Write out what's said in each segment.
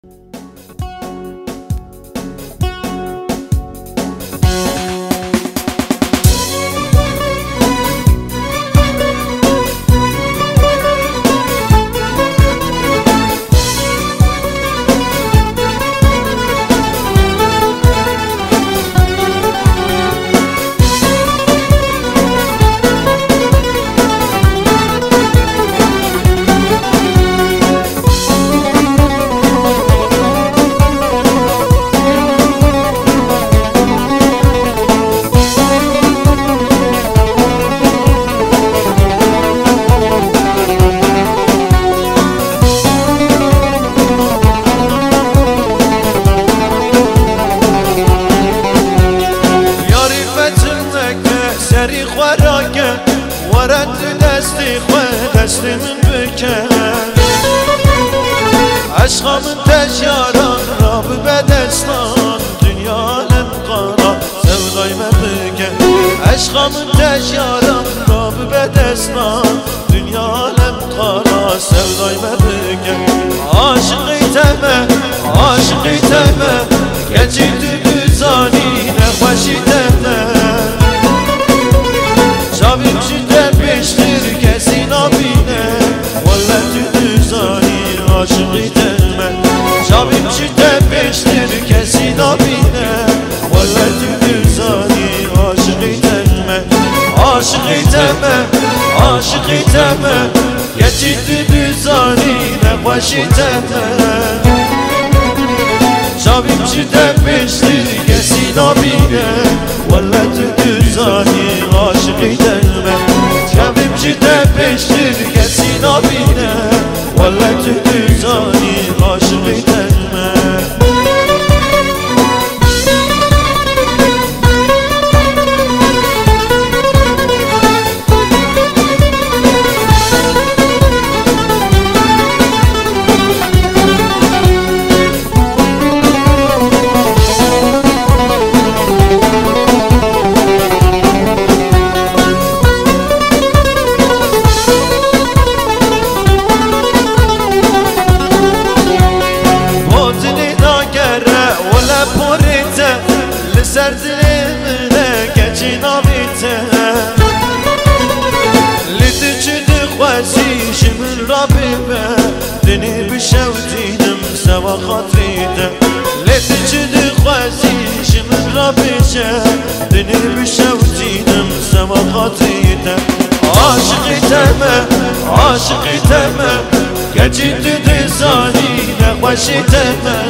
سری خوراکه ورد دستی خود دست من بکن عشقم تجاران را به دستان دنیا لنقارا سودای من بکن عشقم تجاران را به دستان دنیا لنقارا سودای من بکن عاشقی تمه گچی تو دوزانی نخوشی تمه شابیم شده پیشتر کسی نبینه والا تو دوزانی عاشقی تمه شابیم شده پیشتر کسی نبینه والا تو دوزانی عاشقی تمه گچی تو دوزانی نخوشی تمه شابیم شده پیشتر کسی نبینه والا تو دوزانی عاشقی تمه شابیم شده پیشتر کسی نبینه والا تو دوزانی عاشقی تمه سر دلمه گچی نامیته لیدی چی دخوازی شمن را بیمه دنی بشودینم سوا خاطریده لیدی چی دخوازی شمن را بیشه دنی بشودینم سوا خاطریده عاشقی تمه گچی تو دزانی نخوشی تمه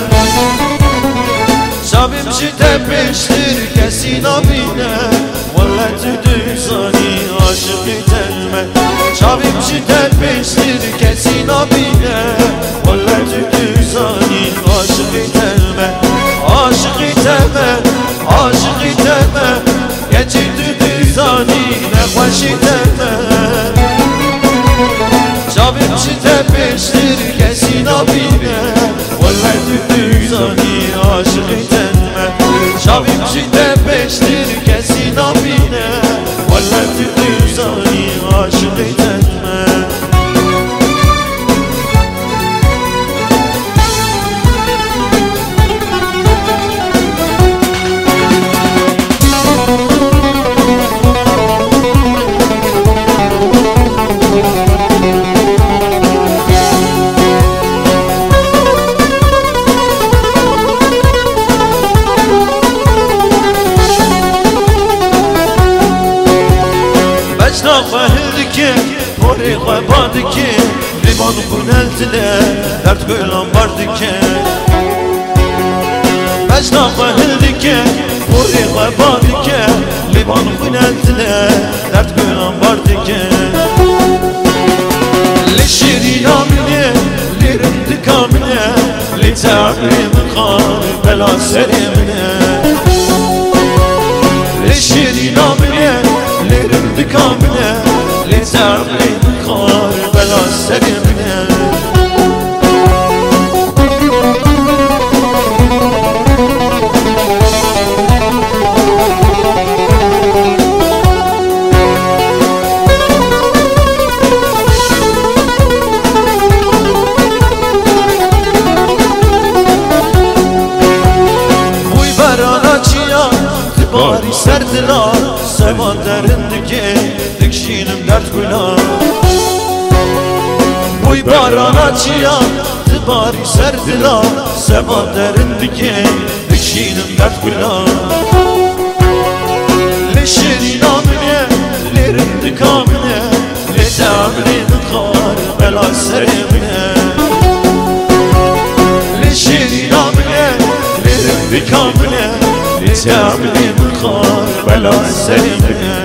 شابیم شده پیشتر کسی نبینه والا تو دوزانی عاشقی تمه شابیم شده پیشتر کسی نبینه والا تو دوزانی عاشقی تمه گچی تو دوزانی نخوشی تمه شابیم شده پیشتر کسی نبینه والا تو دوزانی عاشقی تمه شابیم شده پیشتر کسی نبینه والا تو دوزانی عاشقی تمه فهلدike pori qabadike liban kuneltile dert gölan bardike Mecna fahildike pori qabadike liban kuneltile dert gölan bardike للشيري يامني لرمتك امني لتعبي من خار بلا سريمني للشيري يامني لرمتك امني لتعبي من خار بلا سريمني سردلا سما درندگه دکشینم درد گلا بوی بارانا چیا دباری سردلا سما درندگه دکشینم درد گلا لشرینا منه لرندکا منه لتعملی بخار بلا سرمنه لشرینا منه لرندکا منه لتعملی بخار بلا سرمنه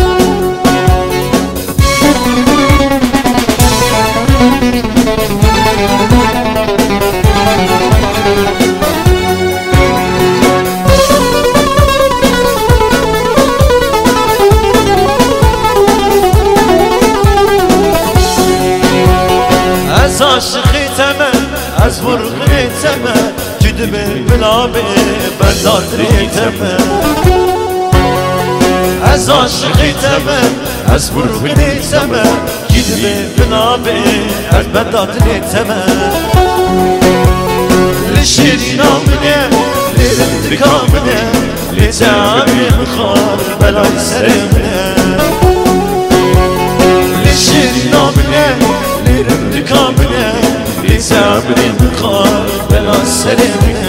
از عاشقی تمه از مرغی تمه جدی بلابه بردادری تمه از عاشقی تمه از مرغی تمه جدی بلابه بردادری تمه لشرینا منه لرندکا منه لتعبی بخار بلای سرمنه لشرینا منه لرندکا منه لتعبی بخار بلا سرمنه